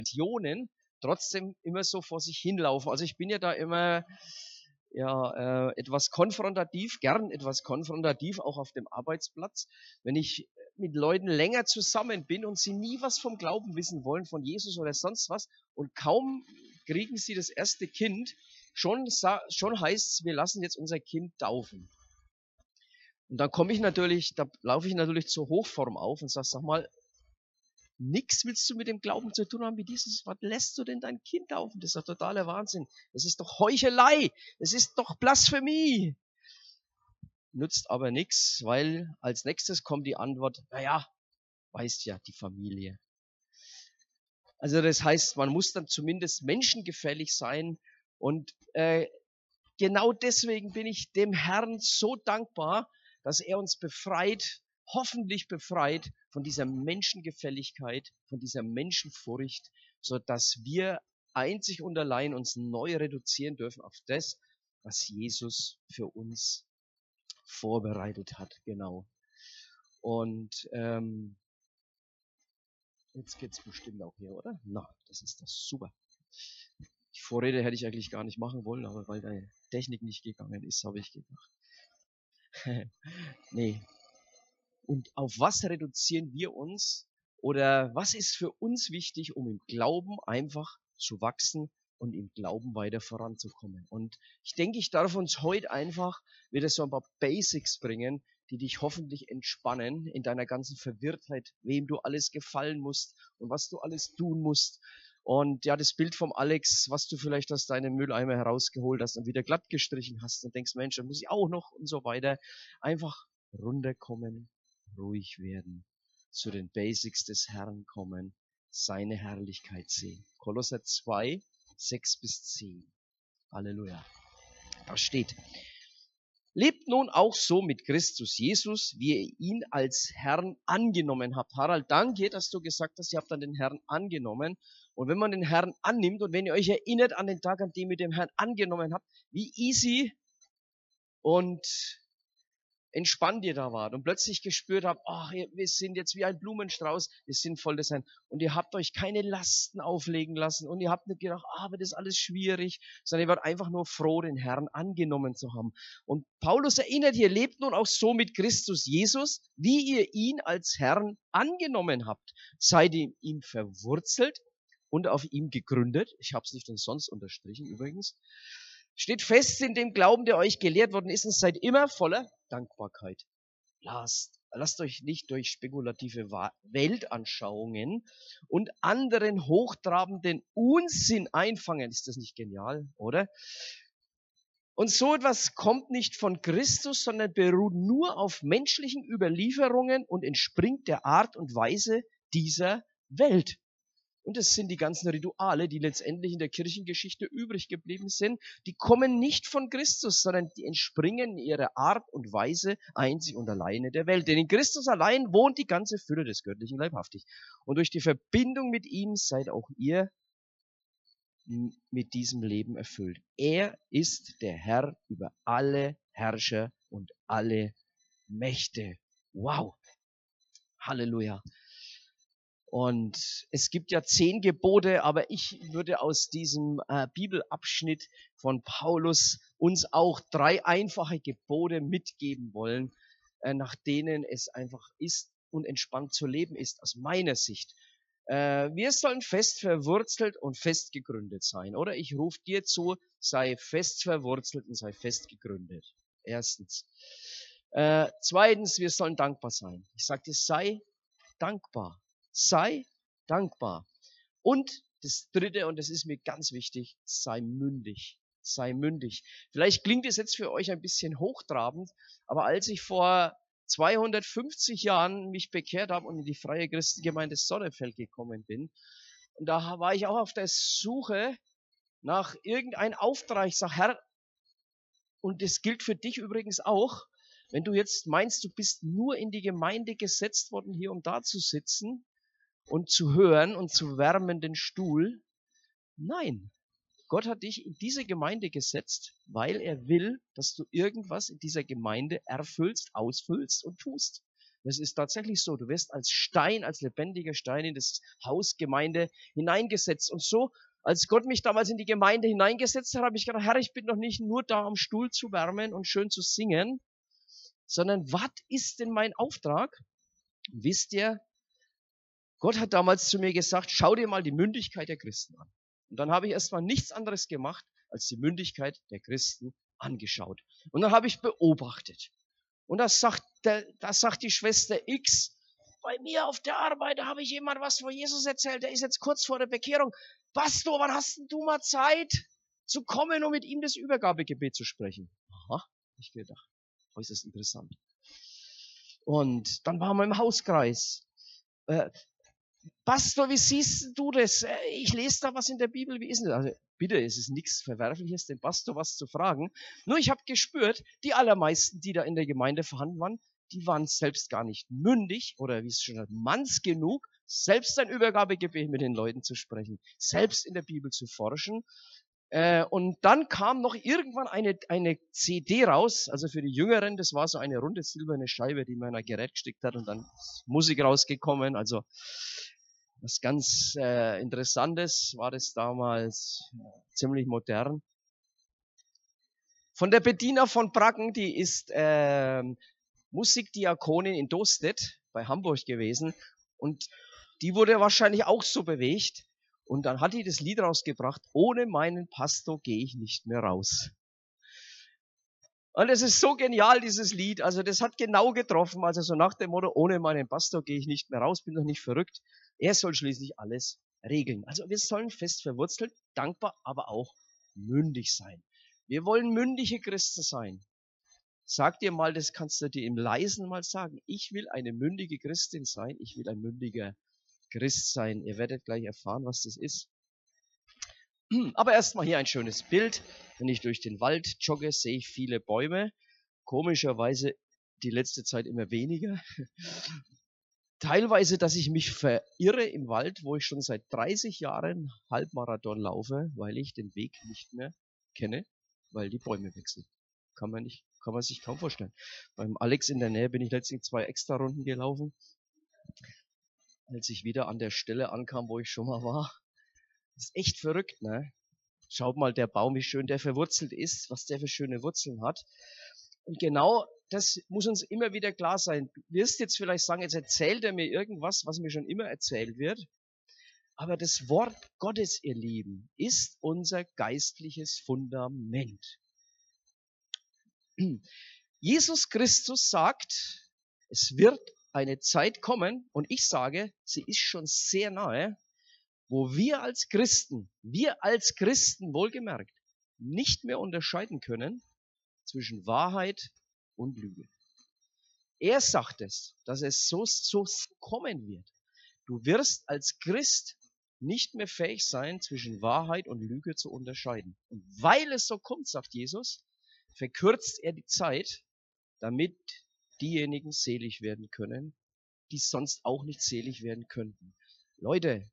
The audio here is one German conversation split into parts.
Intentionen trotzdem immer so vor sich hinlaufen. Also ich bin ja da immer etwas konfrontativ, gern etwas konfrontativ, auch auf dem Arbeitsplatz. Wenn ich mit Leuten länger zusammen bin und sie nie was vom Glauben wissen wollen, von Jesus oder sonst was, und kaum kriegen sie das erste Kind, schon heißt es, wir lassen jetzt unser Kind taufen. Und dann da laufe ich natürlich zur Hochform auf und sag mal, nix willst du mit dem Glauben zu tun haben wie dieses, was lässt du denn dein Kind taufen? Das ist doch totaler Wahnsinn. Das ist doch Heuchelei. Das ist doch Blasphemie. Nützt aber nichts, weil als nächstes kommt die Antwort, naja, weißt ja, die Familie. Also das heißt, man muss dann zumindest menschengefällig sein und genau deswegen bin ich dem Herrn so dankbar, dass er uns befreit, hoffentlich befreit von dieser Menschengefälligkeit, von dieser Menschenfurcht, so dass wir einzig und allein uns neu reduzieren dürfen auf das, was Jesus für uns vorbereitet hat. Genau. Und jetzt geht's bestimmt auch hier, oder? Na, das ist das super. Die Vorrede hätte ich eigentlich gar nicht machen wollen, aber weil die Technik nicht gegangen ist, habe ich gedacht. Nee. Und auf was reduzieren wir uns? Oder was ist für uns wichtig, um im Glauben einfach zu wachsen und im Glauben weiter voranzukommen? Und ich denke, ich darf uns heute einfach wieder so ein paar Basics bringen, die dich hoffentlich entspannen in deiner ganzen Verwirrtheit, wem du alles gefallen musst und was du alles tun musst. Und ja, das Bild vom Alex, was du vielleicht aus deinem Mülleimer herausgeholt hast und wieder glatt gestrichen hast und denkst, Mensch, da muss ich auch noch und so weiter. Einfach runterkommen, ruhig werden, zu den Basics des Herrn kommen, seine Herrlichkeit sehen. Kolosser 2, 6-10. Halleluja. Da steht, lebt nun auch so mit Christus Jesus, wie ihr ihn als Herrn angenommen habt. Harald, danke, dass du gesagt hast, ihr habt dann den Herrn angenommen. Und wenn man den Herrn annimmt und wenn ihr euch erinnert an den Tag, an dem ihr den Herrn angenommen habt, wie easy und entspannt ihr da wart und plötzlich gespürt habt, ach, wir sind jetzt wie ein Blumenstrauß, wir sind voll des Herrn. Und ihr habt euch keine Lasten auflegen lassen und ihr habt nicht gedacht, aber das ist alles schwierig, sondern ihr wart einfach nur froh, den Herrn angenommen zu haben. Und Paulus erinnert, ihr lebt nun auch so mit Christus Jesus, wie ihr ihn als Herrn angenommen habt. Seid in ihm verwurzelt und auf ihm gegründet. Ich habe es nicht umsonst unterstrichen übrigens. Steht fest in dem Glauben, der euch gelehrt worden ist, und seid immer voller Dankbarkeit. Lasst euch nicht durch spekulative Weltanschauungen und anderen hochtrabenden Unsinn einfangen. Ist das nicht genial, oder? Und so etwas kommt nicht von Christus, sondern beruht nur auf menschlichen Überlieferungen und entspringt der Art und Weise dieser Welt. Und es sind die ganzen Rituale, die letztendlich in der Kirchengeschichte übrig geblieben sind. Die kommen nicht von Christus, sondern die entspringen in ihrer Art und Weise einzig und alleine der Welt. Denn in Christus allein wohnt die ganze Fülle des Göttlichen leibhaftig. Und durch die Verbindung mit ihm seid auch ihr mit diesem Leben erfüllt. Er ist der Herr über alle Herrscher und alle Mächte. Wow. Halleluja. Und es gibt ja 10 Gebote, aber ich würde aus diesem Bibelabschnitt von Paulus uns auch 3 einfache Gebote mitgeben wollen, nach denen es einfach ist und entspannt zu leben ist, aus meiner Sicht. Wir sollen fest verwurzelt und fest gegründet sein, oder? Ich rufe dir zu, sei fest verwurzelt und sei fest gegründet. Erstens. Zweitens, wir sollen dankbar sein. Ich sage dir, sei dankbar. Sei dankbar. Und das Dritte, und das ist mir ganz wichtig, sei mündig. Sei mündig. Vielleicht klingt es jetzt für euch ein bisschen hochtrabend, aber als ich vor 250 Jahren mich bekehrt habe und in die Freie Christengemeinde Sonnefeld gekommen bin, und da war ich auch auf der Suche nach irgendeinem Auftrag. Ich sage, Herr, und das gilt für dich übrigens auch, wenn du jetzt meinst, du bist nur in die Gemeinde gesetzt worden, hier um da zu sitzen und zu hören und zu wärmen den Stuhl. Nein, Gott hat dich in diese Gemeinde gesetzt, weil er will, dass du irgendwas in dieser Gemeinde erfüllst, ausfüllst und tust. Das ist tatsächlich so. Du wirst als Stein, als lebendiger Stein in das Hausgemeinde hineingesetzt. Und so, als Gott mich damals in die Gemeinde hineingesetzt hat, habe ich gedacht, Herr, ich bin doch nicht nur da, am Stuhl zu wärmen und schön zu singen, sondern was ist denn mein Auftrag? Wisst ihr, Gott hat damals zu mir gesagt, schau dir mal die Mündigkeit der Christen an. Und dann habe ich erstmal nichts anderes gemacht, als die Mündigkeit der Christen angeschaut. Und dann habe ich beobachtet. Und da sagt die Schwester X, bei mir auf der Arbeit, da habe ich jemand was von Jesus erzählt, der ist jetzt kurz vor der Bekehrung. Pastor, wann hast denn du mal Zeit zu kommen, um mit ihm das Übergabegebet zu sprechen? Aha, ich gedacht, äußerst interessant. Und dann waren wir im Hauskreis. Pastor, wie siehst du das? Ich lese da was in der Bibel, wie ist das? Also, bitte, es ist nichts Verwerfliches, dem Pastor was zu fragen. Nur ich habe gespürt, die allermeisten, die da in der Gemeinde vorhanden waren, die waren selbst gar nicht mündig oder wie es schon hat, manns genug, selbst ein Übergabegebet mit den Leuten zu sprechen, selbst in der Bibel zu forschen. Und dann kam noch irgendwann eine CD raus, also für die Jüngeren, das war so eine runde silberne Scheibe, die man in ein Gerät gesteckt hat und dann ist Musik rausgekommen, also was ganz Interessantes war das damals, ziemlich modern. Von der Bettina von Braggen, die ist Musikdiakonin in Dostedt bei Hamburg gewesen und die wurde wahrscheinlich auch so bewegt und dann hat die das Lied rausgebracht, ohne meinen Pastor gehe ich nicht mehr raus. Und es ist so genial, dieses Lied. Also das hat genau getroffen. Also so nach dem Motto, ohne meinen Pastor gehe ich nicht mehr raus, bin doch nicht verrückt. Er soll schließlich alles regeln. Also wir sollen fest verwurzelt, dankbar, aber auch mündig sein. Wir wollen mündige Christen sein. Sag dir mal, das kannst du dir im Leisen mal sagen. Ich will eine mündige Christin sein. Ich will ein mündiger Christ sein. Ihr werdet gleich erfahren, was das ist. Aber erstmal hier ein schönes Bild. Wenn ich durch den Wald jogge, sehe ich viele Bäume. Komischerweise die letzte Zeit immer weniger. Teilweise, dass ich mich verirre im Wald, wo ich schon seit 30 Jahren Halbmarathon laufe, weil ich den Weg nicht mehr kenne, weil die Bäume wechseln. Kann man sich kaum vorstellen. Beim Alex in der Nähe bin ich letztlich 2 Extra-Runden gelaufen, als ich wieder an der Stelle ankam, wo ich schon mal war. Das ist echt verrückt, ne? Schaut mal, der Baum, wie schön der verwurzelt ist, was der für schöne Wurzeln hat. Und genau das muss uns immer wieder klar sein. Du wirst jetzt vielleicht sagen, jetzt erzählt er mir irgendwas, was mir schon immer erzählt wird. Aber das Wort Gottes, ihr Lieben, ist unser geistliches Fundament. Jesus Christus sagt, es wird eine Zeit kommen, und ich sage, sie ist schon sehr nahe, wo wir als Christen wohlgemerkt, nicht mehr unterscheiden können zwischen Wahrheit und Lüge. Er sagt es, dass es so kommen wird. Du wirst als Christ nicht mehr fähig sein, zwischen Wahrheit und Lüge zu unterscheiden. Und weil es so kommt, sagt Jesus, verkürzt er die Zeit, damit diejenigen selig werden können, die sonst auch nicht selig werden könnten. Leute,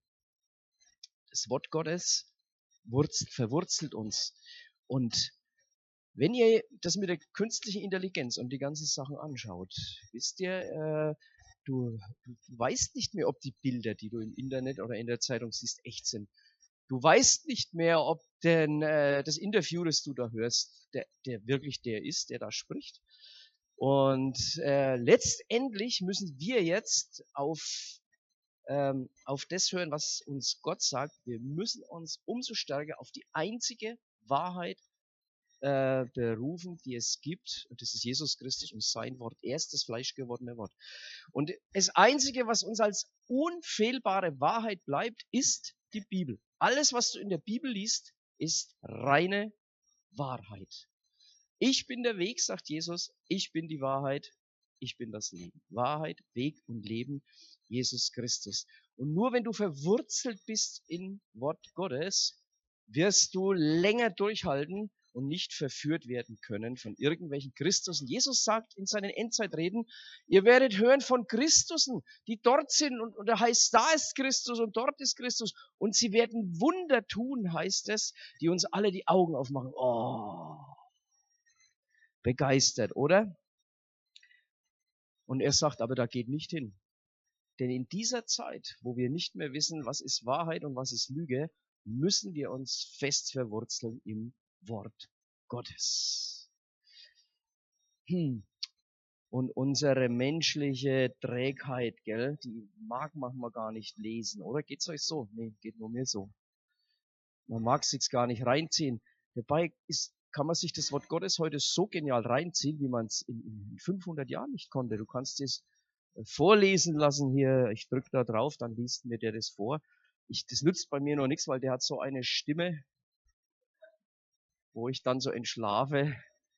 das Wort Gottes verwurzelt uns. Und wenn ihr das mit der künstlichen Intelligenz und die ganzen Sachen anschaut, wisst ihr, du weißt nicht mehr, ob die Bilder, die du im Internet oder in der Zeitung siehst, echt sind. Du weißt nicht mehr, ob denn das Interview, das du da hörst, der wirklich der ist, der da spricht. Und letztendlich müssen wir jetzt auf das hören, was uns Gott sagt. Wir müssen uns umso stärker auf die einzige Wahrheit berufen, die es gibt. Und das ist Jesus Christus und sein Wort. Er ist das fleischgewordene Wort. Und das Einzige, was uns als unfehlbare Wahrheit bleibt, ist die Bibel. Alles, was du in der Bibel liest, ist reine Wahrheit. Ich bin der Weg, sagt Jesus. Ich bin die Wahrheit. Ich bin das Leben. Wahrheit, Weg und Leben, Jesus Christus. Und nur wenn du verwurzelt bist in Wort Gottes, wirst du länger durchhalten und nicht verführt werden können von irgendwelchen Christusen. Jesus sagt in seinen Endzeitreden, ihr werdet hören von Christusen, die dort sind und da heißt, da ist Christus und dort ist Christus und sie werden Wunder tun, heißt es, die uns alle die Augen aufmachen. Oh, begeistert, oder? Und er sagt, aber da geht nicht hin. Denn in dieser Zeit, wo wir nicht mehr wissen, was ist Wahrheit und was ist Lüge, müssen wir uns fest verwurzeln im Wort Gottes. Und unsere menschliche Trägheit, gell, die mag manchmal gar nicht lesen. Oder geht's euch so? Nee, geht nur mir so. Man mag sich's gar nicht reinziehen. Dabei kann man sich das Wort Gottes heute so genial reinziehen, wie man es in 500 Jahren nicht konnte. Du kannst es vorlesen lassen hier. Ich drück da drauf, dann liest mir der das vor. Das nützt bei mir noch nichts, weil der hat so eine Stimme, wo ich dann so entschlafe.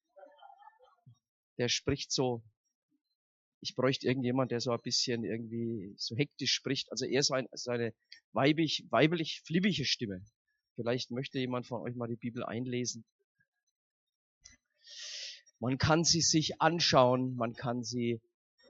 Der spricht so. Ich bräuchte irgendjemand, der so ein bisschen irgendwie so hektisch spricht. Also eher so eine weiblich flippige Stimme. Vielleicht möchte jemand von euch mal die Bibel einlesen. Man kann sie sich anschauen, man kann sie,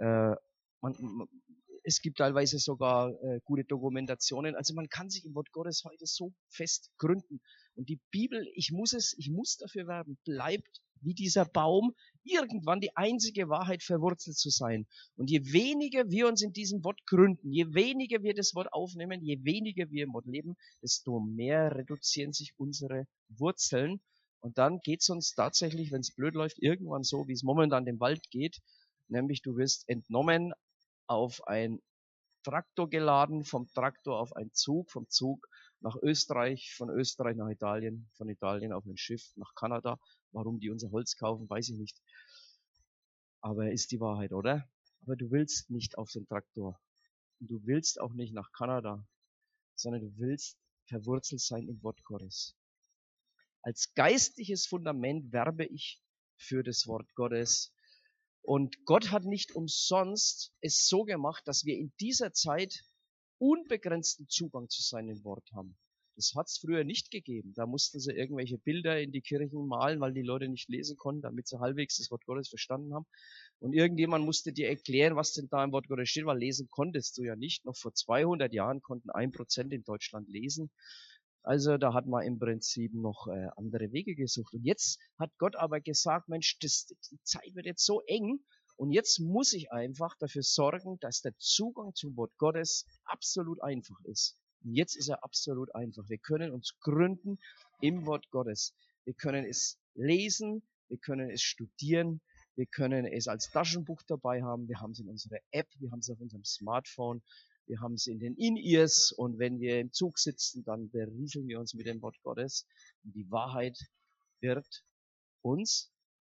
es gibt teilweise sogar gute Dokumentationen. Also man kann sich im Wort Gottes heute so fest gründen. Und die Bibel, ich muss dafür werben, bleibt wie dieser Baum irgendwann die einzige Wahrheit verwurzelt zu sein. Und je weniger wir uns in diesem Wort gründen, je weniger wir das Wort aufnehmen, je weniger wir im Wort leben, desto mehr reduzieren sich unsere Wurzeln. Und dann geht's uns tatsächlich, wenn es blöd läuft, irgendwann so, wie es momentan dem Wald geht, nämlich du wirst entnommen, auf ein Traktor geladen, vom Traktor auf einen Zug, vom Zug nach Österreich, von Österreich nach Italien, von Italien auf ein Schiff nach Kanada. Warum die unser Holz kaufen, weiß ich nicht. Aber ist die Wahrheit, oder? Aber du willst nicht auf den Traktor. Und du willst auch nicht nach Kanada, sondern du willst verwurzelt sein im Wort Gottes. Als geistliches Fundament werbe ich für das Wort Gottes. Und Gott hat nicht umsonst es so gemacht, dass wir in dieser Zeit unbegrenzten Zugang zu seinem Wort haben. Das hat es früher nicht gegeben. Da mussten sie irgendwelche Bilder in die Kirchen malen, weil die Leute nicht lesen konnten, damit sie halbwegs das Wort Gottes verstanden haben. Und irgendjemand musste dir erklären, was denn da im Wort Gottes steht, weil lesen konntest du ja nicht. Noch vor 200 Jahren konnten 1% in Deutschland lesen. Also da hat man im Prinzip noch andere Wege gesucht. Und jetzt hat Gott aber gesagt, Mensch, die Zeit wird jetzt so eng und jetzt muss ich einfach dafür sorgen, dass der Zugang zum Wort Gottes absolut einfach ist. Und jetzt ist er absolut einfach. Wir können uns gründen im Wort Gottes. Wir können es lesen, wir können es studieren, wir können es als Taschenbuch dabei haben, wir haben es in unserer App, wir haben es auf unserem Smartphone. Wir haben es in den In-Ears und wenn wir im Zug sitzen, dann berieseln wir uns mit dem Wort Gottes. Und die Wahrheit wird uns,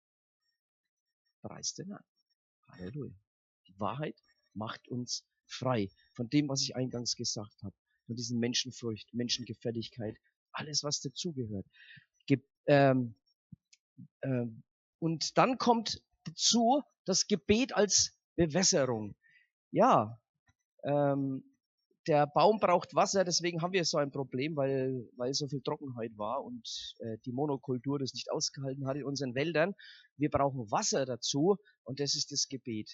preis den Herrn. Halleluja. Die Wahrheit macht uns frei von dem, was ich eingangs gesagt habe. Von diesen Menschenfurcht, Menschengefälligkeit, alles, was dazugehört. Und dann kommt dazu das Gebet als Bewässerung. Ja, der Baum braucht Wasser, deswegen haben wir so ein Problem, weil so viel Trockenheit war und die Monokultur das nicht ausgehalten hat in unseren Wäldern. Wir brauchen Wasser dazu und das ist das Gebet.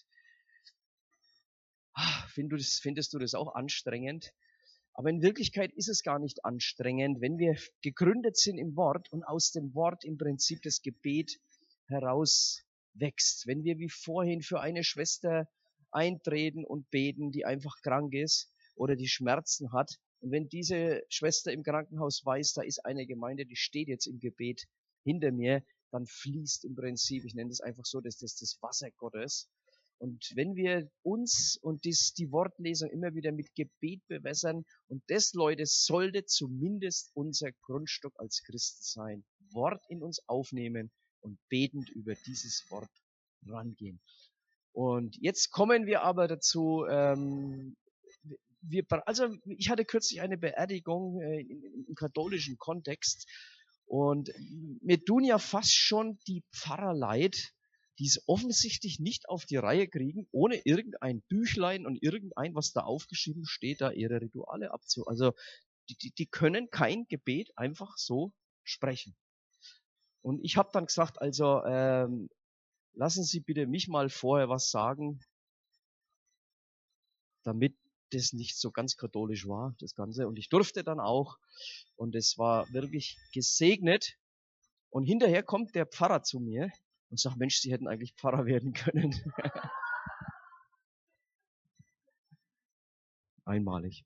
Findest du das auch anstrengend? Aber in Wirklichkeit ist es gar nicht anstrengend, wenn wir gegründet sind im Wort und aus dem Wort im Prinzip das Gebet heraus wächst. Wenn wir wie vorhin für eine Schwester eintreten und beten, die einfach krank ist oder die Schmerzen hat. Und wenn diese Schwester im Krankenhaus weiß, da ist eine Gemeinde, die steht jetzt im Gebet hinter mir, dann fließt im Prinzip, ich nenne das einfach so, das Wasser Gottes. Und wenn wir uns und die Wortlesung immer wieder mit Gebet bewässern, und das, Leute, sollte zumindest unser Grundstock als Christen sein. Wort in uns aufnehmen und betend über dieses Wort rangehen. Und jetzt kommen wir aber dazu, ich hatte kürzlich eine Beerdigung im katholischen Kontext und mir tun ja fast schon die Pfarrer leid, die es offensichtlich nicht auf die Reihe kriegen, ohne irgendein Büchlein und irgendein, was da aufgeschrieben steht, da ihre Rituale Also die können kein Gebet einfach so sprechen. Und ich habe dann gesagt, also lassen Sie bitte mich mal vorher was sagen, damit das nicht so ganz katholisch war, das Ganze. Und ich durfte dann auch. Und es war wirklich gesegnet. Und hinterher kommt der Pfarrer zu mir und sagt, Mensch, Sie hätten eigentlich Pfarrer werden können. Einmalig.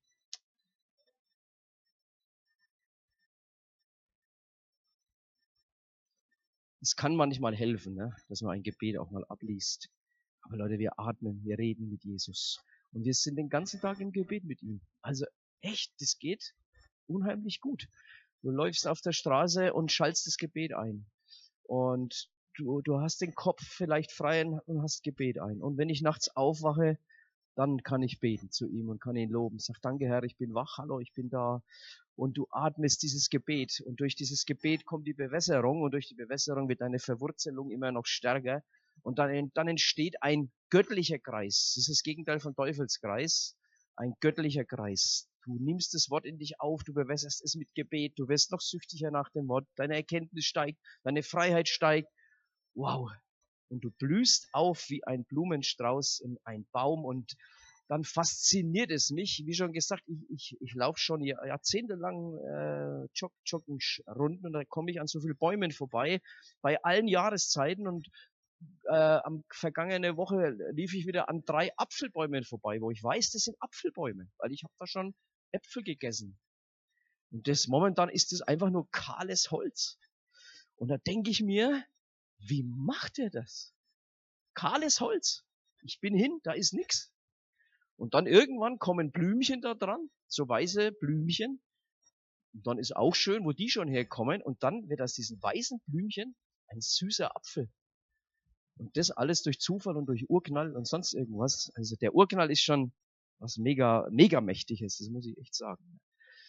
Es kann manchmal helfen, ne, dass man ein Gebet auch mal abliest. Aber Leute, wir atmen, wir reden mit Jesus. Und wir sind den ganzen Tag im Gebet mit ihm. Also echt, das geht unheimlich gut. Du läufst auf der Straße und schaltest das Gebet ein. Und du hast den Kopf vielleicht frei und hast Gebet ein. Und wenn ich nachts aufwache, dann kann ich beten zu ihm und kann ihn loben. Sag, danke Herr, ich bin wach, hallo, ich bin da. Und du atmest dieses Gebet. Und durch dieses Gebet kommt die Bewässerung und durch die Bewässerung wird deine Verwurzelung immer noch stärker. Und dann entsteht ein göttlicher Kreis. Das ist das Gegenteil von Teufelskreis. Ein göttlicher Kreis. Du nimmst das Wort in dich auf, du bewässerst es mit Gebet, du wirst noch süchtiger nach dem Wort, deine Erkenntnis steigt, deine Freiheit steigt. Wow, und du blühst auf wie ein Blumenstrauß und ein Baum und dann fasziniert es mich, wie schon gesagt, ich laufe schon jahrzehntelang Joggenrunden und da komme ich an so vielen Bäumen vorbei, bei allen Jahreszeiten und am vergangene Woche lief ich wieder an 3 Apfelbäumen vorbei, wo ich weiß, das sind Apfelbäume, weil ich habe da schon Äpfel gegessen. Und das momentan ist es einfach nur kahles Holz. Und da denke ich mir, wie macht er das? Kahles Holz. Ich bin hin, da ist nix. Und dann irgendwann kommen Blümchen da dran, so weiße Blümchen. Und dann ist auch schön, wo die schon herkommen. Und dann wird aus diesen weißen Blümchen ein süßer Apfel. Und das alles durch Zufall und durch Urknall und sonst irgendwas. Also der Urknall ist schon was mega, mega mächtiges, das muss ich echt sagen.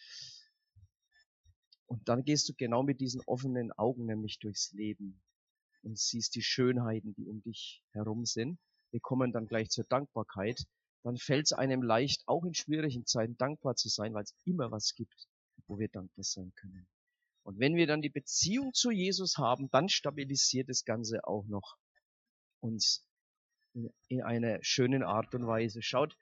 Und dann gehst du genau mit diesen offenen Augen nämlich durchs Leben und siehst die Schönheiten, die um dich herum sind. Wir kommen dann gleich zur Dankbarkeit. Dann fällt es einem leicht, auch in schwierigen Zeiten dankbar zu sein, weil es immer was gibt, wo wir dankbar sein können. Und wenn wir dann die Beziehung zu Jesus haben, dann stabilisiert das Ganze auch noch uns in einer schönen Art und Weise. Schaut,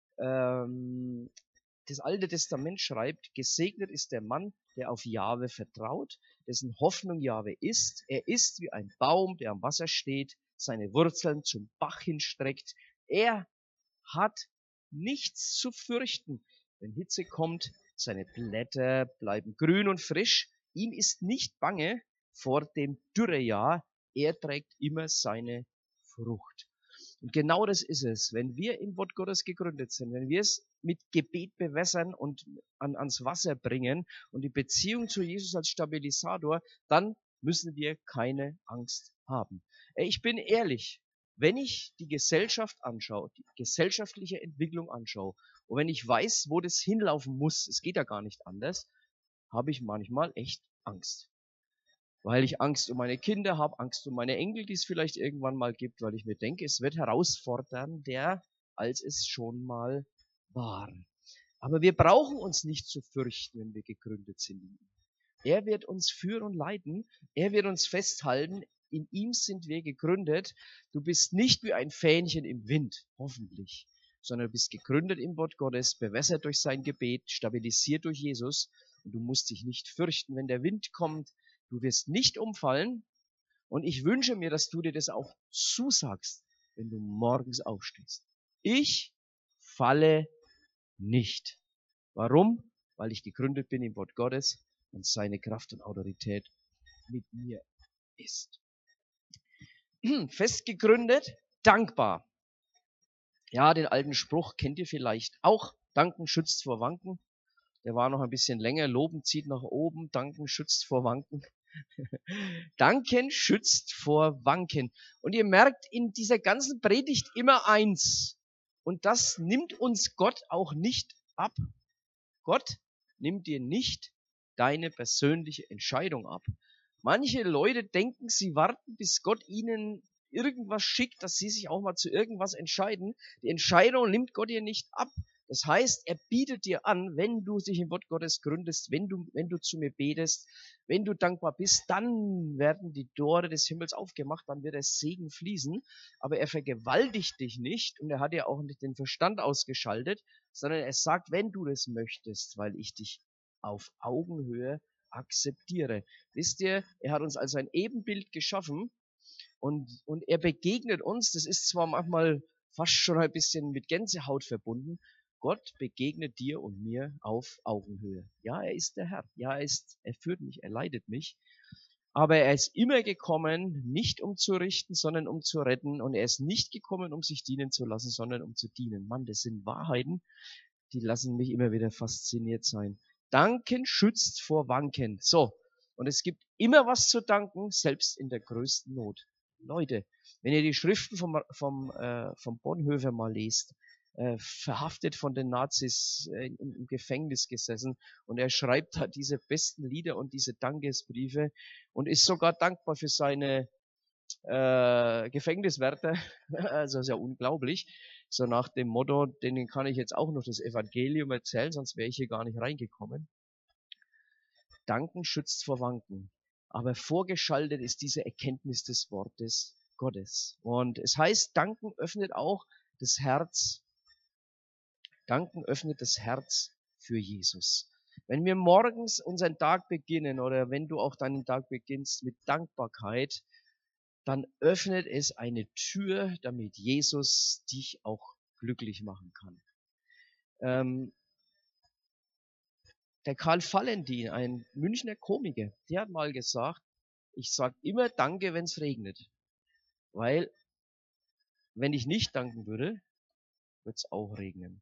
das Alte Testament schreibt, gesegnet ist der Mann, der auf Jahwe vertraut, dessen Hoffnung Jahwe ist. Er ist wie ein Baum, der am Wasser steht, seine Wurzeln zum Bach hinstreckt. Er hat nichts zu fürchten. Wenn Hitze kommt, seine Blätter bleiben grün und frisch. Ihm ist nicht bange vor dem Dürrejahr. Er trägt immer seine Frucht. Und genau das ist es. Wenn wir im Wort Gottes gegründet sind, wenn wir es mit Gebet bewässern und ans Wasser bringen und die Beziehung zu Jesus als Stabilisator, dann müssen wir keine Angst haben. Ich bin ehrlich, wenn ich die Gesellschaft anschaue, die gesellschaftliche Entwicklung anschaue und wenn ich weiß, wo das hinlaufen muss, es geht ja gar nicht anders, habe ich manchmal echt Angst. Weil ich Angst um meine Kinder habe, Angst um meine Enkel, die es vielleicht irgendwann mal gibt, weil ich mir denke, es wird herausfordernder, als es schon mal war. Aber wir brauchen uns nicht zu fürchten, wenn wir gegründet sind. Er wird uns führen und leiten, er wird uns festhalten, in ihm sind wir gegründet. Du bist nicht wie ein Fähnchen im Wind, hoffentlich, sondern du bist gegründet im Wort Gottes, bewässert durch sein Gebet, stabilisiert durch Jesus und du musst dich nicht fürchten, wenn der Wind kommt. Du wirst nicht umfallen und ich wünsche mir, dass du dir das auch zusagst, wenn du morgens aufstehst. Ich falle nicht. Warum? Weil ich gegründet bin im Wort Gottes und seine Kraft und Autorität mit mir ist. Fest gegründet, dankbar. Ja, den alten Spruch kennt ihr vielleicht auch. Danken schützt vor Wanken. Der war noch ein bisschen länger. Loben zieht nach oben. Danken schützt vor Wanken. Danken schützt vor Wanken. Und ihr merkt in dieser ganzen Predigt immer eins. Und das nimmt uns Gott auch nicht ab. Gott nimmt dir nicht deine persönliche Entscheidung ab. Manche Leute denken, sie warten, bis Gott ihnen irgendwas schickt, dass sie sich auch mal zu irgendwas entscheiden. Die Entscheidung nimmt Gott dir nicht ab. Das heißt, er bietet dir an, wenn du dich im Wort Gottes gründest, wenn du zu mir betest, wenn du dankbar bist, dann werden die Tore des Himmels aufgemacht, dann wird der Segen fließen. Aber er vergewaltigt dich nicht und er hat dir auch nicht den Verstand ausgeschaltet, sondern er sagt, wenn du das möchtest, weil ich dich auf Augenhöhe akzeptiere. Wisst ihr, er hat uns als ein Ebenbild geschaffen und er begegnet uns, das ist zwar manchmal fast schon ein bisschen mit Gänsehaut verbunden, Gott begegnet dir und mir auf Augenhöhe. Ja, er ist der Herr. Ja, er führt mich, er leitet mich. Aber er ist immer gekommen, nicht um zu richten, sondern um zu retten. Und er ist nicht gekommen, um sich dienen zu lassen, sondern um zu dienen. Mann, das sind Wahrheiten, die lassen mich immer wieder fasziniert sein. Danken schützt vor Wanken. So. Und es gibt immer was zu danken, selbst in der größten Not. Leute, wenn ihr die Schriften vom Bonhoeffer mal lest, verhaftet von den Nazis im Gefängnis gesessen und er schreibt da diese besten Lieder und diese Dankesbriefe und ist sogar dankbar für seine Gefängniswärter. Also ist ja unglaublich. So nach dem Motto, denen kann ich jetzt auch noch das Evangelium erzählen, sonst wäre ich hier gar nicht reingekommen. Danken schützt vor Wanken. Aber vorgeschaltet ist diese Erkenntnis des Wortes Gottes. Und es heißt, Danken öffnet auch das Herz. Danken öffnet das Herz für Jesus. Wenn wir morgens unseren Tag beginnen oder wenn du auch deinen Tag beginnst mit Dankbarkeit, dann öffnet es eine Tür, damit Jesus dich auch glücklich machen kann. Der Karl Valentin, ein Münchner Komiker, der hat mal gesagt, ich sage immer Danke, wenn es regnet. Weil, wenn ich nicht danken würde, wird es auch regnen.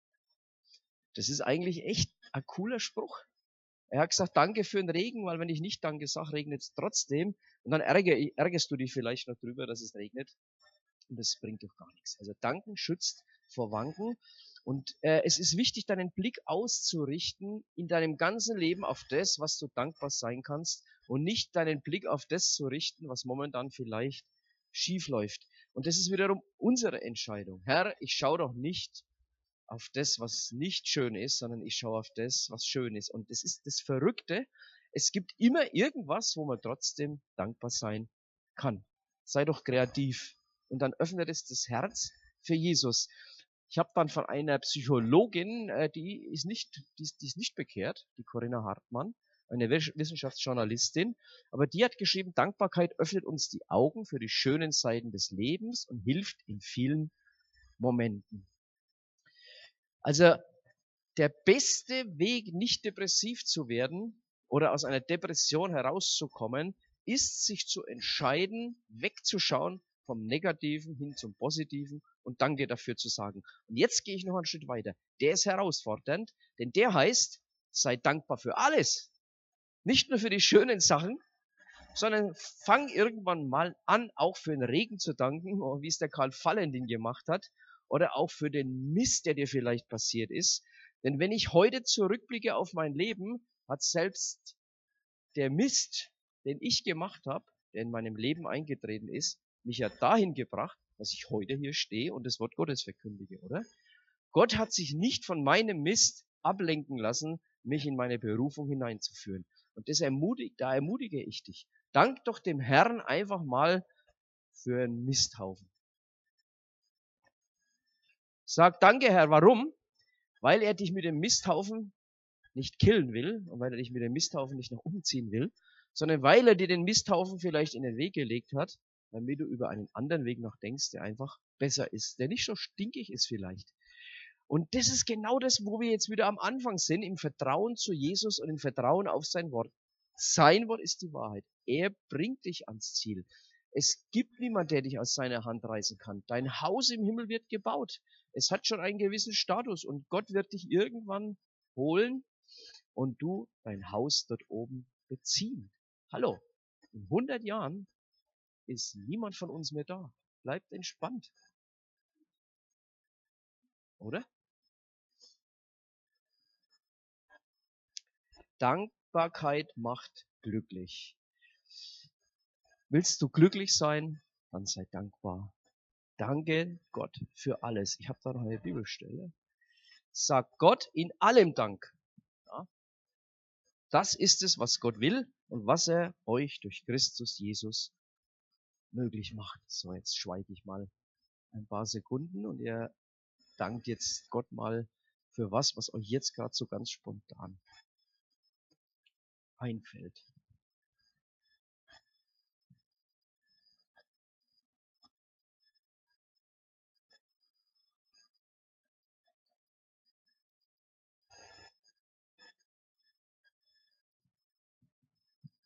Das ist eigentlich echt ein cooler Spruch. Er hat gesagt, danke für den Regen, weil wenn ich nicht danke sage, regnet es trotzdem. Und dann ärgerst du dich vielleicht noch drüber, dass es regnet. Und das bringt doch gar nichts. Also danken schützt vor Wanken. Und es ist wichtig, deinen Blick auszurichten in deinem ganzen Leben auf das, was du dankbar sein kannst und nicht deinen Blick auf das zu richten, was momentan vielleicht schief läuft. Und das ist wiederum unsere Entscheidung. Herr, ich schaue doch nicht auf das, was nicht schön ist, sondern ich schaue auf das, was schön ist. Und das ist das Verrückte. Es gibt immer irgendwas, wo man trotzdem dankbar sein kann. Sei doch kreativ. Und dann öffnet es das Herz für Jesus. Ich habe dann von einer Psychologin, die ist nicht bekehrt, die Corinna Hartmann, eine Wissenschaftsjournalistin, aber die hat geschrieben, Dankbarkeit öffnet uns die Augen für die schönen Seiten des Lebens und hilft in vielen Momenten. Also der beste Weg, nicht depressiv zu werden oder aus einer Depression herauszukommen, ist, sich zu entscheiden, wegzuschauen vom Negativen hin zum Positiven und Danke dafür zu sagen. Und jetzt gehe ich noch einen Schritt weiter. Der ist herausfordernd, denn der heißt, sei dankbar für alles. Nicht nur für die schönen Sachen, sondern fang irgendwann mal an, auch für den Regen zu danken, wie es der Karl Valentin gemacht hat, oder auch für den Mist, der dir vielleicht passiert ist. Denn wenn ich heute zurückblicke auf mein Leben, hat selbst der Mist, den ich gemacht habe, der in meinem Leben eingetreten ist, mich ja dahin gebracht, dass ich heute hier stehe und das Wort Gottes verkündige, oder? Gott hat sich nicht von meinem Mist ablenken lassen, mich in meine Berufung hineinzuführen. Und da ermutige ich dich. Dank doch dem Herrn einfach mal für einen Misthaufen. Sag danke, Herr. Warum? Weil er dich mit dem Misthaufen nicht killen will und weil er dich mit dem Misthaufen nicht noch umziehen will, sondern weil er dir den Misthaufen vielleicht in den Weg gelegt hat, damit du über einen anderen Weg noch denkst, der einfach besser ist, der nicht so stinkig ist vielleicht. Und das ist genau das, wo wir jetzt wieder am Anfang sind, im Vertrauen zu Jesus und im Vertrauen auf sein Wort. Sein Wort ist die Wahrheit. Er bringt dich ans Ziel. Es gibt niemand, der dich aus seiner Hand reißen kann. Dein Haus im Himmel wird gebaut. Es hat schon einen gewissen Status und Gott wird dich irgendwann holen und du dein Haus dort oben beziehen. Hallo, in 100 Jahren ist niemand von uns mehr da. Bleibt entspannt. Oder? Dankbarkeit macht glücklich. Willst du glücklich sein? Dann sei dankbar. Danke Gott für alles. Ich habe da noch eine Bibelstelle. Sag Gott in allem Dank. Ja, das ist es, was Gott will und was er euch durch Christus Jesus möglich macht. So, jetzt schweige ich mal ein paar Sekunden und ihr dankt jetzt Gott mal für was euch jetzt gerade so ganz spontan einfällt.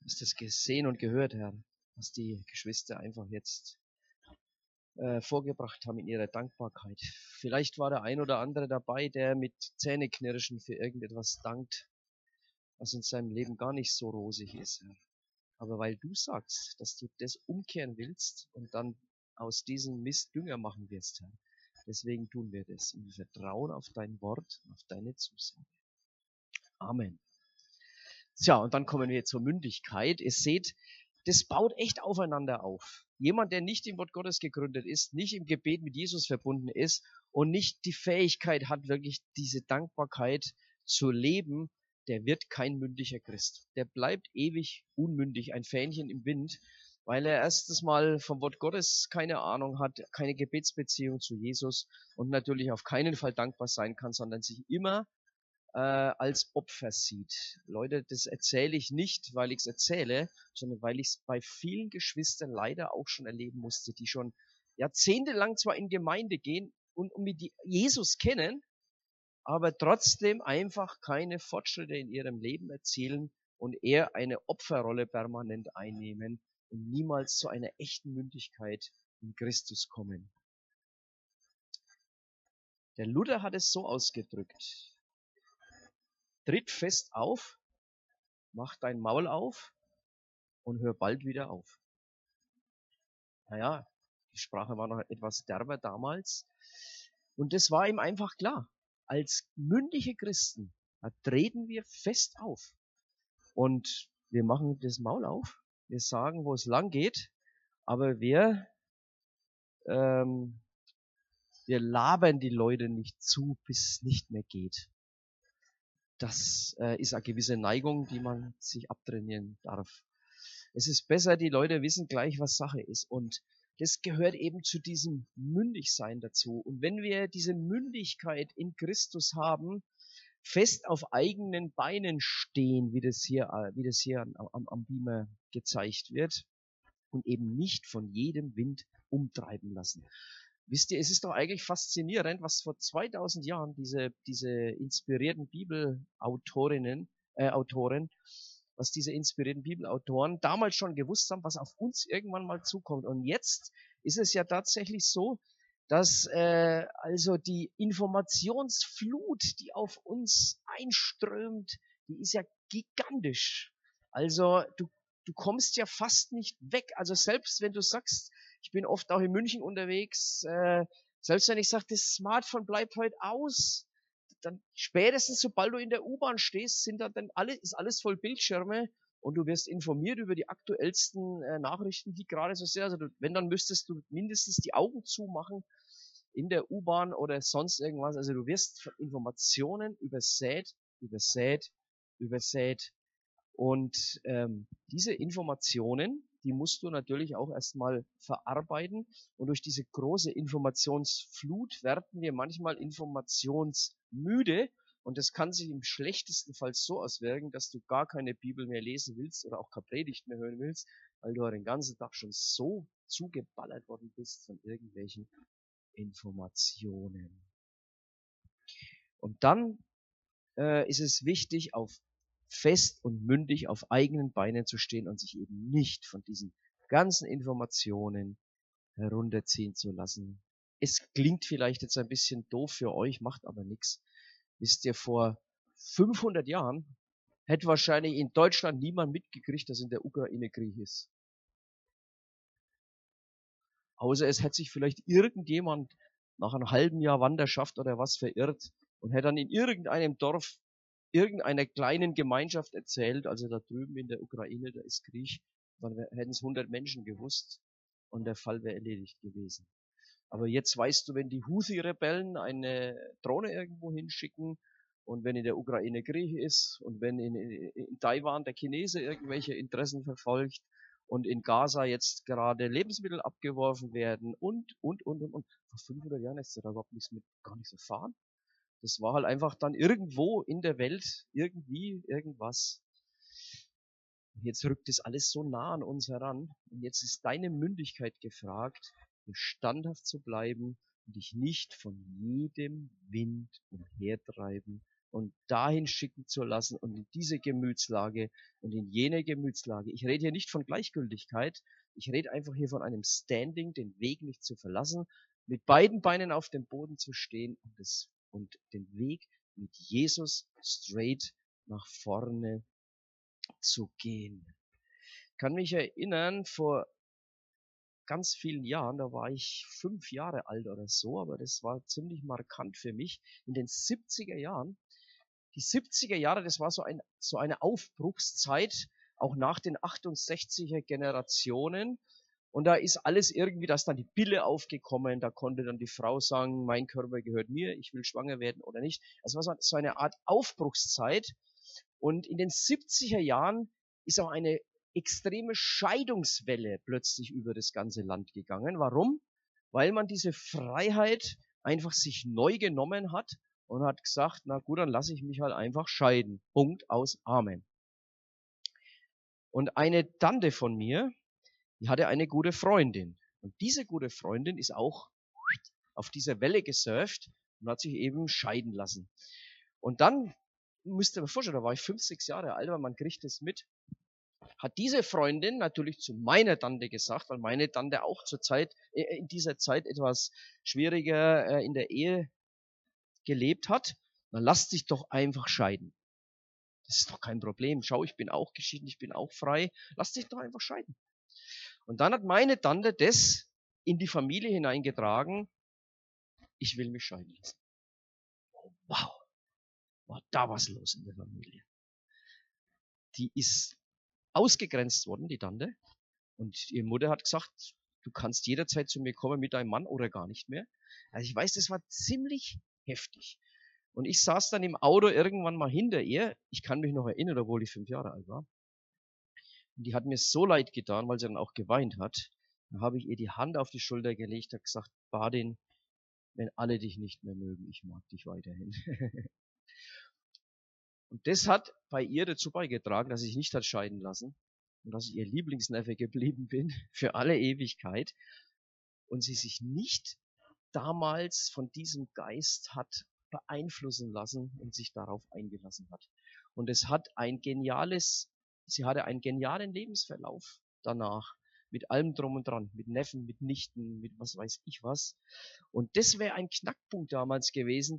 hast das gesehen und gehört, Herr, was die Geschwister einfach jetzt vorgebracht haben in ihrer Dankbarkeit. Vielleicht war der ein oder andere dabei, der mit Zähneknirschen für irgendetwas dankt, was in seinem Leben gar nicht so rosig ist, Herr. Aber weil du sagst, dass du das umkehren willst und dann aus diesem Mist Dünger machen wirst, Herr, deswegen tun wir das. Und wir vertrauen auf dein Wort, auf deine Zusage. Amen. Tja, und dann kommen wir zur Mündigkeit. Ihr seht, das baut echt aufeinander auf. Jemand, der nicht im Wort Gottes gegründet ist, nicht im Gebet mit Jesus verbunden ist und nicht die Fähigkeit hat, wirklich diese Dankbarkeit zu leben, der wird kein mündiger Christ. Der bleibt ewig unmündig, ein Fähnchen im Wind, weil er erstens mal vom Wort Gottes keine Ahnung hat, keine Gebetsbeziehung zu Jesus und natürlich auf keinen Fall dankbar sein kann, sondern sich immer als Opfer sieht. Leute, das erzähle ich nicht, weil ich es erzähle, sondern weil ich es bei vielen Geschwistern leider auch schon erleben musste, die schon jahrzehntelang zwar in Gemeinde gehen und mit Jesus kennen, aber trotzdem einfach keine Fortschritte in ihrem Leben erzielen und eher eine Opferrolle permanent einnehmen und niemals zu einer echten Mündigkeit in Christus kommen. Der Luther hat es so ausgedrückt: Tritt fest auf, mach dein Maul auf und hör bald wieder auf. Naja, die Sprache war noch etwas derber damals. Und das war ihm einfach klar. Als mündige Christen, da treten wir fest auf. Und wir machen das Maul auf. Wir sagen, wo es lang geht. Aber wir labern die Leute nicht zu, bis es nicht mehr geht. Das ist eine gewisse Neigung, die man sich abtrainieren darf. Es ist besser, die Leute wissen gleich, was Sache ist. Und das gehört eben zu diesem Mündigsein dazu. Und wenn wir diese Mündigkeit in Christus haben, fest auf eigenen Beinen stehen, wie das hier am Beamer gezeigt wird, und eben nicht von jedem Wind umtreiben lassen. Wisst ihr, es ist doch eigentlich faszinierend, was vor 2000 Jahren diese inspirierten Bibelautoren, was diese inspirierten Bibelautoren damals schon gewusst haben, was auf uns irgendwann mal zukommt. Und jetzt ist es ja tatsächlich so, dass also die Informationsflut, die auf uns einströmt, die ist ja gigantisch. Also du kommst ja fast nicht weg. Also selbst wenn du sagst, ich bin oft auch in München unterwegs, selbst wenn ich sage, das Smartphone bleibt heute aus, dann spätestens sobald du in der U-Bahn stehst, ist alles voll Bildschirme und du wirst informiert über die aktuellsten Nachrichten, die gerade so sehr, also wenn, dann müsstest du mindestens die Augen zumachen in der U-Bahn oder sonst irgendwas. Also du wirst von Informationen übersät, übersät, übersät. Und diese Informationen, die musst du natürlich auch erstmal verarbeiten. Und durch diese große Informationsflut werden wir manchmal informationsmüde. Und das kann sich im schlechtesten Fall so auswirken, dass du gar keine Bibel mehr lesen willst oder auch keine Predigt mehr hören willst, weil du den ganzen Tag schon so zugeballert worden bist von irgendwelchen Informationen. Und dann ist es wichtig, fest und mündig auf eigenen Beinen zu stehen und sich eben nicht von diesen ganzen Informationen herunterziehen zu lassen. Es klingt vielleicht jetzt ein bisschen doof für euch, macht aber nichts. Wisst ihr, vor 500 Jahren hätte wahrscheinlich in Deutschland niemand mitgekriegt, dass in der Ukraine Krieg ist. Außer es hätte sich vielleicht irgendjemand nach einem halben Jahr Wanderschaft oder was verirrt und hätte dann in irgendeinem Dorf irgendeiner kleinen Gemeinschaft erzählt, also da drüben in der Ukraine, da ist Krieg, dann hätten es 100 Menschen gewusst und der Fall wäre erledigt gewesen. Aber jetzt weißt du, wenn die Houthi-Rebellen eine Drohne irgendwo hinschicken und wenn in der Ukraine Krieg ist und wenn in Taiwan der Chinese irgendwelche Interessen verfolgt und in Gaza jetzt gerade Lebensmittel abgeworfen werden und. Vor 500 Jahren ist da überhaupt nichts mit, gar nichts erfahren. Das war halt einfach dann irgendwo in der Welt irgendwie irgendwas. Und jetzt rückt es alles so nah an uns heran. Und jetzt ist deine Mündigkeit gefragt, standhaft zu bleiben und dich nicht von jedem Wind umhertreiben und dahin schicken zu lassen und in diese Gemütslage und in jene Gemütslage. Ich rede hier nicht von Gleichgültigkeit, ich rede einfach hier von einem Standing, den Weg nicht zu verlassen, mit beiden Beinen auf dem Boden zu stehen und den Weg mit Jesus straight nach vorne zu gehen. Ich kann mich erinnern, vor ganz vielen Jahren, da war ich 5 Jahre alt oder so, aber das war ziemlich markant für mich, in den 70er Jahren. Die 70er Jahre, das war so eine Aufbruchszeit, auch nach den 68er Generationen. Und da ist alles irgendwie, da ist dann die Pille aufgekommen, da konnte dann die Frau sagen, mein Körper gehört mir, ich will schwanger werden oder nicht. Es war so eine Art Aufbruchszeit. Und in den 70er Jahren ist auch eine extreme Scheidungswelle plötzlich über das ganze Land gegangen. Warum? Weil man diese Freiheit einfach sich neu genommen hat und hat gesagt, na gut, dann lasse ich mich halt einfach scheiden. Punkt aus Amen. Und eine Tante von mir, die hatte eine gute Freundin. Und diese gute Freundin ist auch auf dieser Welle gesurft und hat sich eben scheiden lassen. Und dann, müsst ihr mir vorstellen, da war ich 5, 6 Jahre alt, weil man kriegt es mit, hat diese Freundin natürlich zu meiner Tante gesagt, weil meine Tante auch in dieser Zeit etwas schwieriger in der Ehe gelebt hat, dann lass dich doch einfach scheiden. Das ist doch kein Problem. Schau, ich bin auch geschieden, ich bin auch frei. Lass dich doch einfach scheiden. Und dann hat meine Tante das in die Familie hineingetragen, ich will mich scheiden lassen. Wow, war da was los in der Familie. Die ist ausgegrenzt worden, die Tante. Und ihre Mutter hat gesagt, du kannst jederzeit zu mir kommen mit deinem Mann oder gar nicht mehr. Also ich weiß, das war ziemlich heftig. Und ich saß dann im Auto irgendwann mal hinter ihr. Ich kann mich noch erinnern, obwohl ich 5 Jahre alt war. Und die hat mir so leid getan, weil sie dann auch geweint hat. Dann habe ich ihr die Hand auf die Schulter gelegt, habe gesagt, Badin, wenn alle dich nicht mehr mögen, ich mag dich weiterhin. Und das hat bei ihr dazu beigetragen, dass ich nicht hat scheiden lassen und dass ich ihr Lieblingsneffe geblieben bin für alle Ewigkeit und sie sich nicht damals von diesem Geist hat beeinflussen lassen und sich darauf eingelassen hat. Und sie hatte einen genialen Lebensverlauf danach. Mit allem drum und dran, mit Neffen, mit Nichten, mit was weiß ich was. Und das wäre ein Knackpunkt damals gewesen,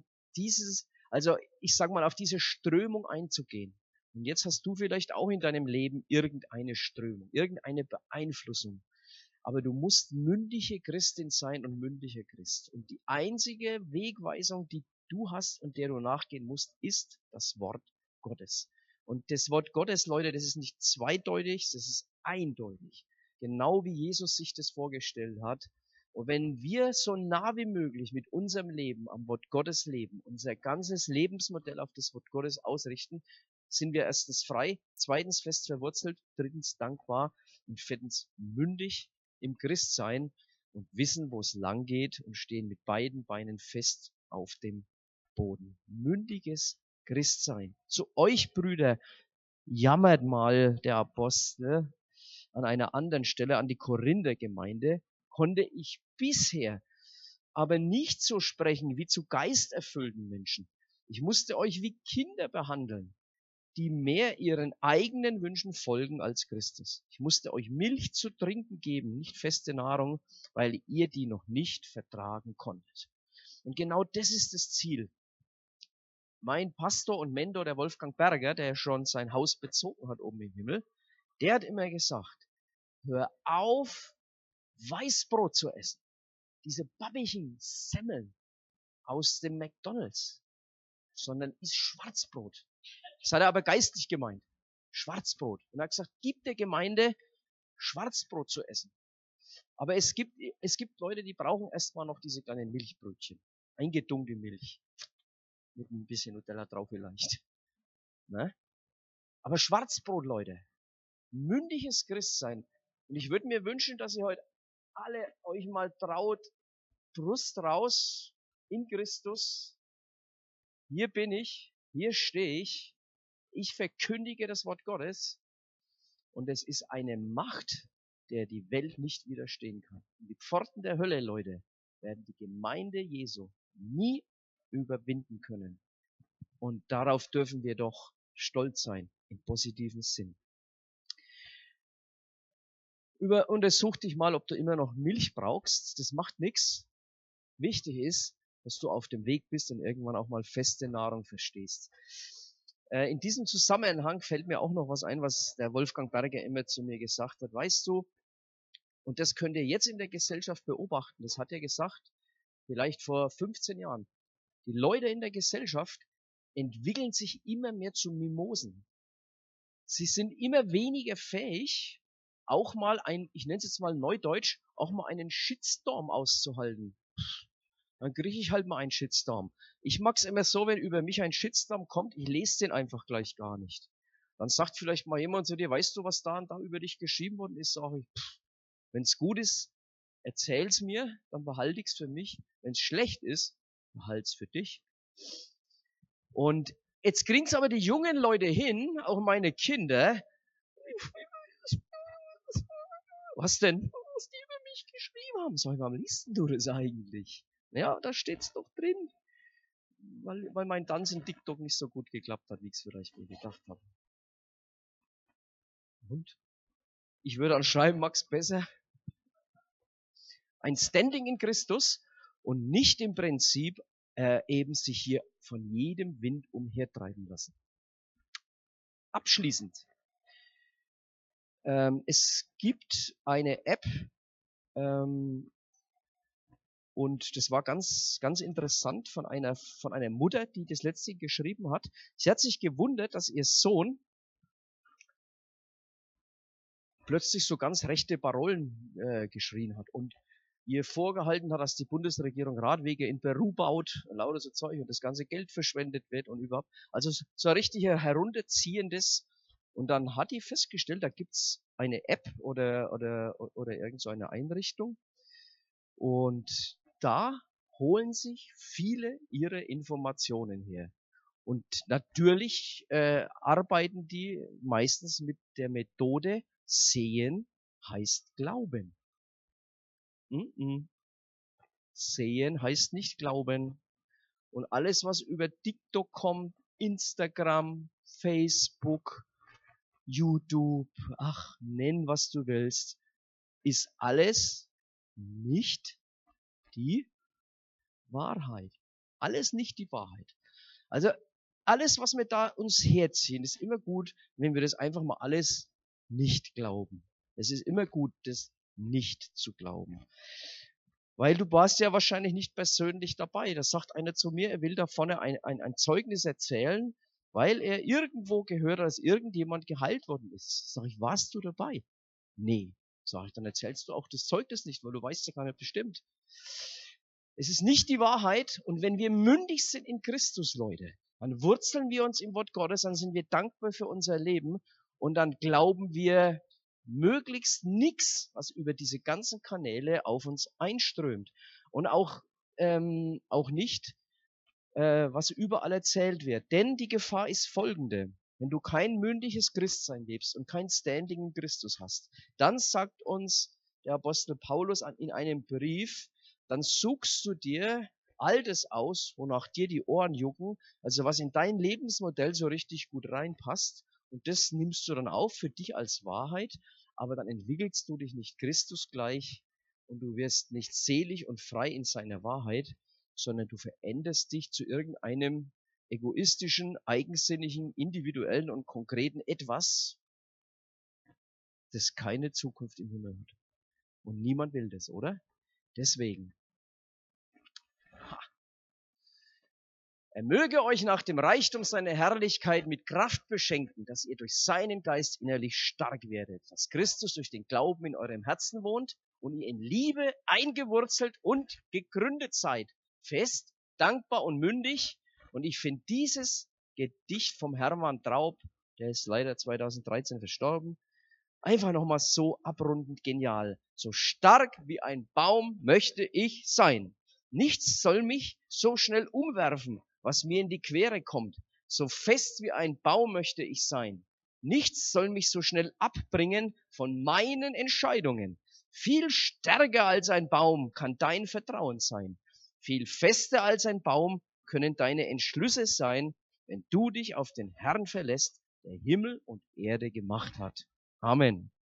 also ich sag mal, auf diese Strömung einzugehen. Und jetzt hast du vielleicht auch in deinem Leben irgendeine Strömung, irgendeine Beeinflussung. Aber du musst mündige Christin sein und mündiger Christ. Und die einzige Wegweisung, die du hast und der du nachgehen musst, ist das Wort Gottes. Und das Wort Gottes, Leute, das ist nicht zweideutig, das ist eindeutig. Genau wie Jesus sich das vorgestellt hat. Und wenn wir so nah wie möglich mit unserem Leben am Wort Gottes leben, unser ganzes Lebensmodell auf das Wort Gottes ausrichten, sind wir erstens frei, zweitens fest verwurzelt, drittens dankbar und viertens mündig im Christsein und wissen, wo es lang geht und stehen mit beiden Beinen fest auf dem Boden. Mündiges Christsein. Zu euch, Brüder, jammert mal der Apostel an einer anderen Stelle an die Korinther-Gemeinde, konnte ich bisher aber nicht so sprechen wie zu geisterfüllten Menschen. Ich musste euch wie Kinder behandeln, die mehr ihren eigenen Wünschen folgen als Christus. Ich musste euch Milch zu trinken geben, nicht feste Nahrung, weil ihr die noch nicht vertragen konntet. Und genau das ist das Ziel. Mein Pastor und Mentor, der Wolfgang Berger, der schon sein Haus bezogen hat oben im Himmel, der hat immer gesagt, hör auf, Weißbrot zu essen. Diese babbigen Semmeln aus dem McDonald's, sondern iss Schwarzbrot. Das hat er aber geistlich gemeint. Schwarzbrot. Und er hat gesagt, gib der Gemeinde Schwarzbrot zu essen. Aber es gibt Leute, die brauchen erstmal noch diese kleinen Milchbrötchen. Eingedunkte Milch. Mit ein bisschen Nutella drauf vielleicht. Ne? Aber Schwarzbrot, Leute. Mündiges Christsein. Und ich würde mir wünschen, dass ihr heute alle euch mal traut, Brust raus in Christus. Hier bin ich, hier stehe ich verkündige das Wort Gottes und es ist eine Macht, der die Welt nicht widerstehen kann. Und die Pforten der Hölle, Leute, werden die Gemeinde Jesu nie überwinden können. Und darauf dürfen wir doch stolz sein, im positiven Sinn. Untersuch dich mal, ob du immer noch Milch brauchst. Das macht nichts. Wichtig ist, dass du auf dem Weg bist und irgendwann auch mal feste Nahrung verstehst. In diesem Zusammenhang fällt mir auch noch was ein, was der Wolfgang Berger immer zu mir gesagt hat. Weißt du, und das könnt ihr jetzt in der Gesellschaft beobachten, das hat er gesagt, vielleicht vor 15 Jahren. Die Leute in der Gesellschaft entwickeln sich immer mehr zu Mimosen. Sie sind immer weniger fähig, auch mal ich nenne es jetzt mal neudeutsch, auch mal einen Shitstorm auszuhalten. Dann kriege ich halt mal einen Shitstorm. Ich mag's immer so, wenn über mich ein Shitstorm kommt, ich lese den einfach gleich gar nicht. Dann sagt vielleicht mal jemand zu dir, weißt du, was da und da über dich geschrieben worden ist? Sag ich, wenn's gut ist, erzähl's mir, dann behalte ich's für mich. Wenn's schlecht ist, behalt's für dich. Und jetzt kriegen's aber die jungen Leute hin, auch meine Kinder. Was denn? Was die über mich geschrieben haben. Sag ich, warum liest du das eigentlich? Ja, da steht's doch drin. Weil mein Tanz in TikTok nicht so gut geklappt hat, wie ich es vielleicht mir gedacht habe. Und? Ich würde anschreiben, Max, besser ein Standing in Christus und nicht im Prinzip eben sich hier von jedem Wind umhertreiben lassen. Abschließend. Es gibt eine App, und das war ganz, ganz interessant von einer Mutter, die das letztlich geschrieben hat. Sie hat sich gewundert, dass ihr Sohn plötzlich so ganz rechte Parolen geschrien hat und ihr vorgehalten hat, dass die Bundesregierung Radwege in Peru baut, lauter so Zeug und das ganze Geld verschwendet wird und überhaupt. Also so ein richtig herunterziehendes. Und dann hat die festgestellt, da gibt's eine App oder irgend so eine Einrichtung. Und da holen sich viele ihre Informationen her. Und natürlich arbeiten die meistens mit der Methode Sehen heißt Glauben. Sehen heißt nicht Glauben. Und alles, was über TikTok kommt, Instagram, Facebook, YouTube, ach, nenn was du willst, ist alles nicht die Wahrheit. Alles nicht die Wahrheit. Also alles, was wir da uns herziehen, ist immer gut, wenn wir das einfach mal alles nicht glauben. Es ist immer gut, das nicht zu glauben. Weil du warst ja wahrscheinlich nicht persönlich dabei. Da sagt einer zu mir, er will da vorne ein Zeugnis erzählen, weil er irgendwo gehört hat, dass irgendjemand geheilt worden ist. Sag ich, warst du dabei? Nee. Sag ich, dann erzählst du auch das Zeugnis nicht, weil du weißt ja gar nicht bestimmt. Es ist nicht die Wahrheit. Und wenn wir mündig sind in Christus, Leute, dann wurzeln wir uns im Wort Gottes, dann sind wir dankbar für unser Leben und dann glauben wir möglichst nichts, was über diese ganzen Kanäle auf uns einströmt. Und auch nicht, was überall erzählt wird. Denn die Gefahr ist folgende. Wenn du kein mündiges Christsein lebst und kein Standing in Christus hast, dann sagt uns der Apostel Paulus in einem Brief, dann suchst du dir all das aus, wonach dir die Ohren jucken, also was in dein Lebensmodell so richtig gut reinpasst, und das nimmst du dann auf für dich als Wahrheit, aber dann entwickelst du dich nicht Christus gleich und du wirst nicht selig und frei in seiner Wahrheit, sondern du veränderst dich zu irgendeinem egoistischen, eigensinnigen, individuellen und konkreten Etwas, das keine Zukunft im Himmel hat. Und niemand will das, oder? Deswegen. Er möge euch nach dem Reichtum seiner Herrlichkeit mit Kraft beschenken, dass ihr durch seinen Geist innerlich stark werdet, dass Christus durch den Glauben in eurem Herzen wohnt und ihr in Liebe eingewurzelt und gegründet seid, fest, dankbar und mündig. Und ich finde dieses Gedicht vom Hermann Traub, der ist leider 2013 verstorben, einfach nochmal so abrundend genial. So stark wie ein Baum möchte ich sein. Nichts soll mich so schnell umwerfen, was mir in die Quere kommt. So fest wie ein Baum möchte ich sein. Nichts soll mich so schnell abbringen von meinen Entscheidungen. Viel stärker als ein Baum kann dein Vertrauen sein. Viel fester als ein Baum können deine Entschlüsse sein. wenn du dich auf den Herrn verlässt, der Himmel und Erde gemacht hat. Amen.